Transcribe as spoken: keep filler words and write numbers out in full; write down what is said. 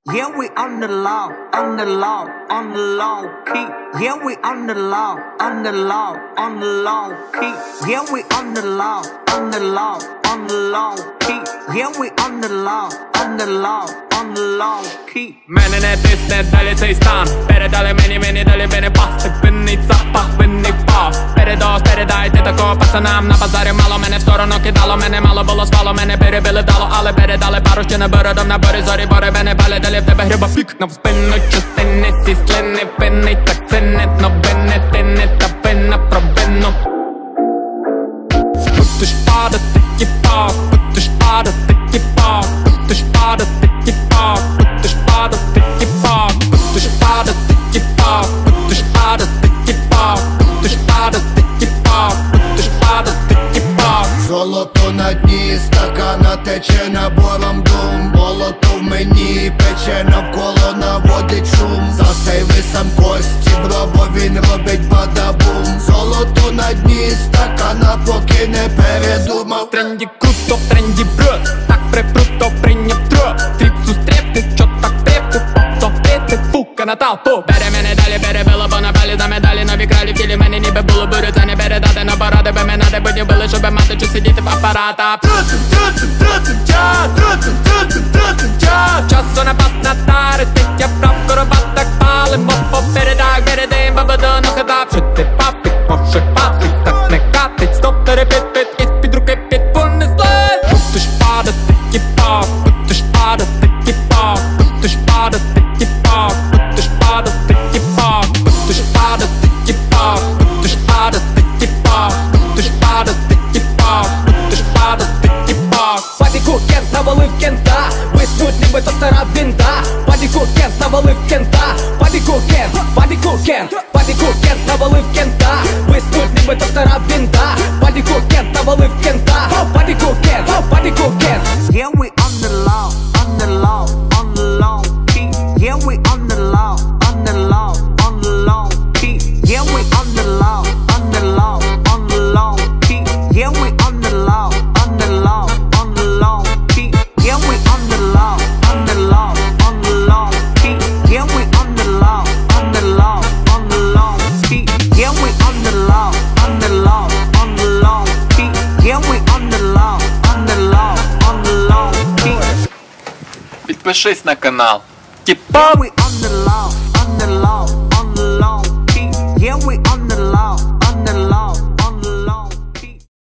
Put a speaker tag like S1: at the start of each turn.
S1: Yeah, we on the law, on the law, on the law key. Yeah, we on the law, on the law, on the law key. Yeah, we on the law, on the law, on the law key. Yeah, we on the law, on the law, on the law key.
S2: Мене не тисне далі цей стан. Передали мені, мені далі ви не пасти. Винний запах, винний впав. Передос, передайте такого пацанам. На базарі мало мене в сторону кидало. Мене мало було спало, мене перебили вдало. Але передали пару ще набородом на борі зорі. Бори мене пали, далі в тебе гриба пік. На спину частини ці склини винний. Так це не новини, ти не та винна провину. Будеш падати кіпав, будеш падати кіпав, будеш падати кіпав, будеш падати кіпав, будеш падати кіпав, будеш падати кіпав, будеш падати кіпав, будеш падати кіпав.
S3: Золото на дні, стакана тече набором дум. Молото в мені пече, навколо наводить шум. За сейвисом кості, бро, він робить бадабум. Золото на дні, стакана поки не передумав.
S2: В тренді круто, в тренді брод, так припруто прийняв тро. Тріп зустріти, що так трепти, повторити, фука на толпу. Бере мене далі, перебило, бо на палі за медалі. Нові кралі в тілі мені ніби було бурю. Це не передати, но поради би мене будні були, щоб мати чи сидіти в апаратах. Часу не пас на тари, ти я прав, короба так палим. Бо передай, передай, бабаду, ну хадав. Що ти папік, може папік, так не катить. Стоп, терепіт-піт, із-під руки під понесли. Будеш падати кіпав, будеш падати кіпав, будеш падати кіпав, будеш падати кіпав, будеш падати кіпав, будеш падати кіпав, будеш падати кіпав, будеш падати кіпав.
S4: Падіку кент навалив кента, виснуть ніби то стара вінта. Падіку кент навалив кента, падіку кент, падіку кент, падіку кент навалив кента, виснуть ніби то стара вінта. Падіку кент навалив кента, падіку кент, падіку кент.
S1: Yeah, we on the law, on the law, on the law key. Yeah, we on the law, on the law, on the law key. Yeah, we on the law, on the law, on the law key. Yeah, we on the law, on the law, on the law key. Yeah, we on the law, on the law, on the law key. Yeah, we on the law, on the law, on the law key. Yeah, we on the law, on the law, on the law key. Yeah, we on the law, on the law, on the law key.
S2: Підпишись на канал.
S1: Yeah,
S2: Тіпа!
S1: we on the law.